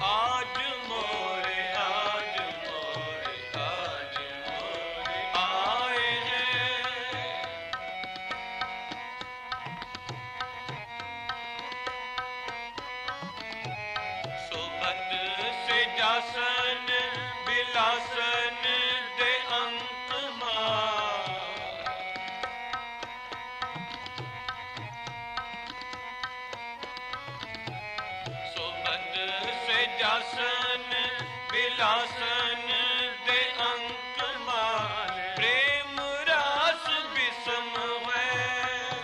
आज मोरे आज मोरे आज मोरे आए हैं। सोबत से जासन बिलासन दे अंत मां। सोबत से जासन बिलासन दे अंक माल। प्रेम रास विषम है,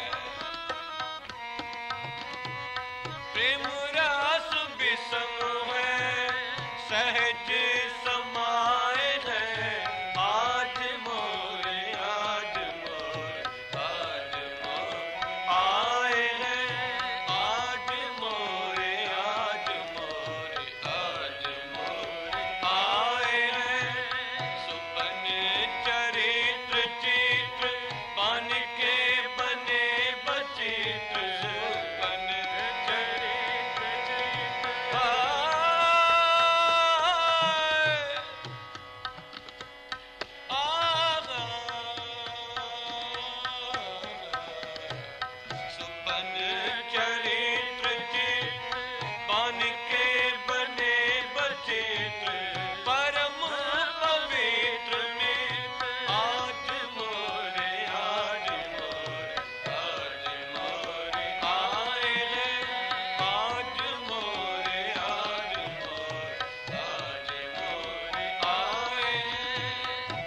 प्रेम रास विषम है, सहज समाए है। आज मोरे आज मोरे आज मोरे आए हैं। आज मोरे आज मोरे आज मोरे आए हैं। सुपन चरित्र चित्र बन के बने बचित्र। सुपन चरित्र चित्र सुपन चरित्र चित्र बन के बने बचित्र। परम पवित्र मित्र आज मोरे आज मोरे आज मोरे आए हैं। आज मोरे आज मोरे आज मोरे आए हैं।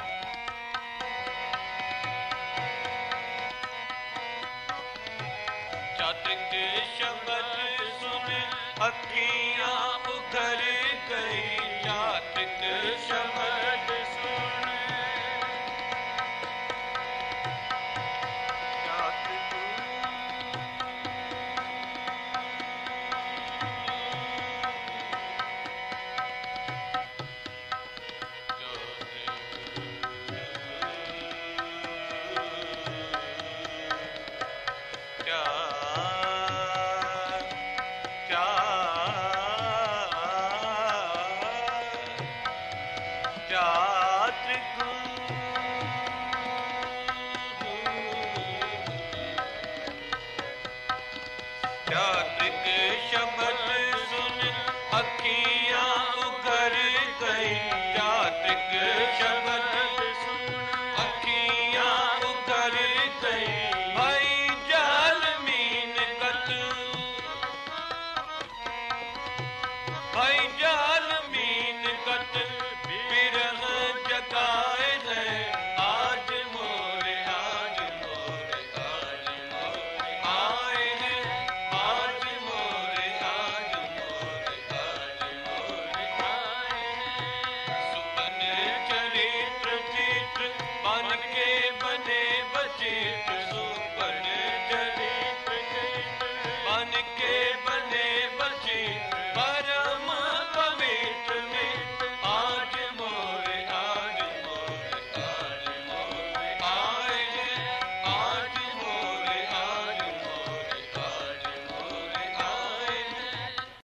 चातक शब्द सुन अखियां उघर गई। चातक शब्द सुन चातक शब्द